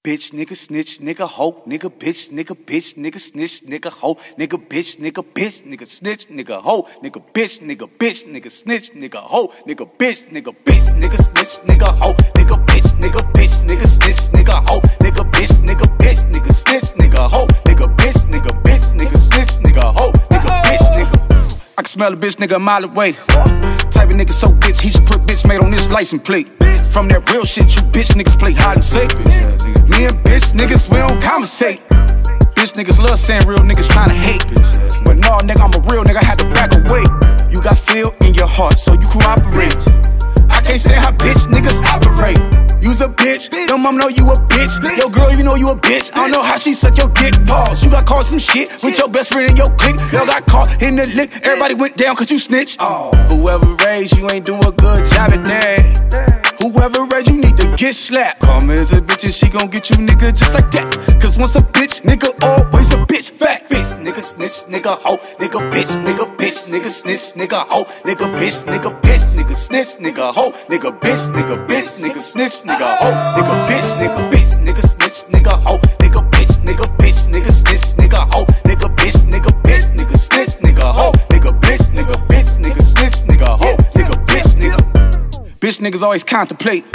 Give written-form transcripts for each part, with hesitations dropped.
Bitch, nigga, snitch, nigga, hoe, nigga, bitch, nigga, snitch, nigga, hoe, nigga, bitch, nigga, snitch, nigga, hoe, nigga, bitch, nigga, snitch, nigga, hoe, nigga, bitch, nigga, snitch, nigga, hoe, nigga, bitch, nigga, snitch, nigga, hoe, nigga, bitch, nigga, snitch, nigga, hoe, nigga, bitch, nigga, snitch, nigga, hoe, nigga, bitch, nigga. I can smell a bitch, nigga, a mile away. Type of nigga so bitch, he should put bitch made on this license plate. From that real shit, you bitch niggas play hide and seek. Me and bitch niggas, we don't conversate. Bitch niggas love saying real niggas tryna hate. But no, nigga, I'm a real nigga, I had to back away. You got feel in your heart, so you cooperate. I can't say how bitch niggas operate. You's a bitch, your mom know you a bitch. Yo girl, you know you a bitch. I don't know how she suck your dick. Pause. You got caught some shit with your best friend in your clique. Y'all got caught in the lick. Everybody went down cause you snitched. Whoever raised you ain't do a good job at that. Whoever raised you need to get slapped. Karma is a bitch and she gon' get you nigga just like that. Cause once a bitch, nigga, always a bitch. Fact. Bitch, nigga, snitch, nigga, hoe, nigga, bitch, nigga, snitch, nigga, hoe, nigga, bitch, nigga, snitch, nigga, hoe, nigga, bitch, nigga, snitch, nigga, hoe, nigga, bitch, nigga, snitch, nigga, hoe, nigga, bitch, nigga, snitch, nigga, hoe, nigga, bitch, nigga, snitch, nigga, hoe, nigga, bitch, nigga, snitch, nigga, hoe, nigga, bitch, nigga. Bitch niggas always contemplate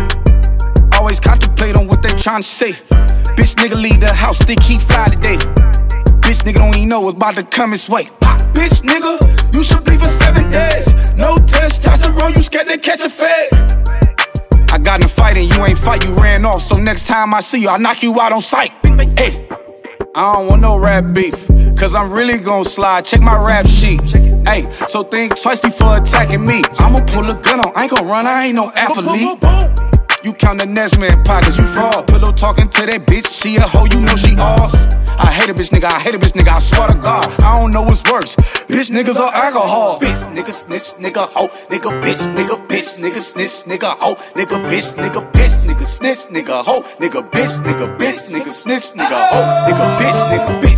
on what they tryna say. Bitch nigga leave the house, think he fly today. Bitch nigga don't even know what's about to come his way. Bitch nigga, you should bleed for 7 days. No testosterone, you scared to catch a fade. I got in a fight and you ain't fight, you ran off. So next time I see you, I'll knock you out on sight. Hey, I don't want no rap beef, cause I'm really gon' slide. Check my rap sheet. Hey, so think twice before attacking me. I'ma pull a gun on, I ain't gon' run, I ain't no athlete. You count the next man pockets, you fraud. Pillow talking to that bitch, she a hoe, you know she ours. I hate a bitch nigga, I swear to God. I don't know what's worse, bitch niggas or alcohol. Bitch, nigga, snitch, nigga, hoe, nigga, bitch, nigga, snitch, nigga, hoe, nigga, bitch, nigga, snitch, nigga, hoe, nigga, bitch, nigga, snitch, nigga, hoe, nigga, bitch,